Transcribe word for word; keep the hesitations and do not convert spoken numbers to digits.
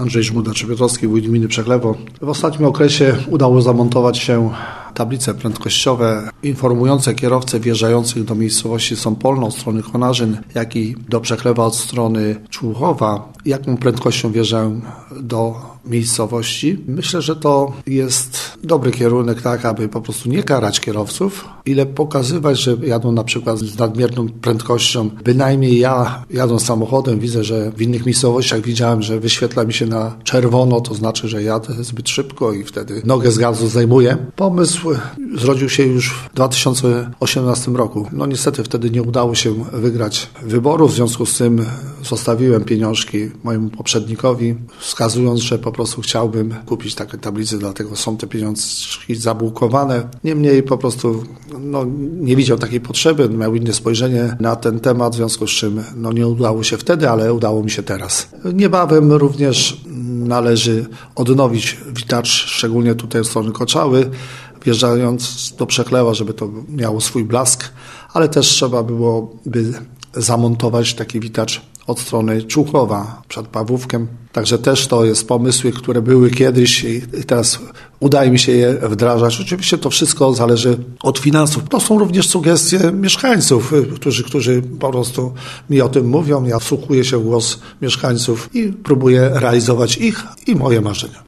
Andrzej Żmuda-Trzebiatowski, wójt gminy Przechlewo. W ostatnim okresie udało zamontować się tablice prędkościowe informujące kierowcę wjeżdżających do miejscowości Sąpolno od strony Konarzyn, jak i do Przechlewa od strony Człuchowa, jaką prędkością wjeżdżają do miejscowości. Myślę, że to jest dobry kierunek, tak aby po prostu nie karać kierowców, ile pokazywać, że jadą na przykład z nadmierną prędkością. Bynajmniej ja jadąc samochodem widzę, że w innych miejscowościach widziałem, że wyświetla mi się na czerwono, to znaczy, że jadę zbyt szybko i wtedy nogę z gazu zdejmuję. Pomysł zrodził się już w dwa tysiące osiemnastym roku. No niestety wtedy nie udało się wygrać wyborów, w związku z tym zostawiłem pieniążki mojemu poprzednikowi, wskazując, że po prostu chciałbym kupić takie tablice, dlatego są te pieniążki zabukowane. Niemniej po prostu no, nie widział takiej potrzeby, miał inne spojrzenie na ten temat, w związku z czym no, nie udało się wtedy, ale udało mi się teraz. Niebawem również należy odnowić witacz, szczególnie tutaj od strony Koczały, wjeżdżając do Przechlewa, żeby to miało swój blask, ale też trzeba byłoby zamontować taki witacz od strony Człuchowa przed Pawłówkiem. Także też to jest pomysły, które były kiedyś i teraz udaje mi się je wdrażać. Oczywiście to wszystko zależy od finansów. To są również sugestie mieszkańców, którzy, którzy po prostu mi o tym mówią. Ja wsłuchuję się w głos mieszkańców i próbuję realizować ich i moje marzenia.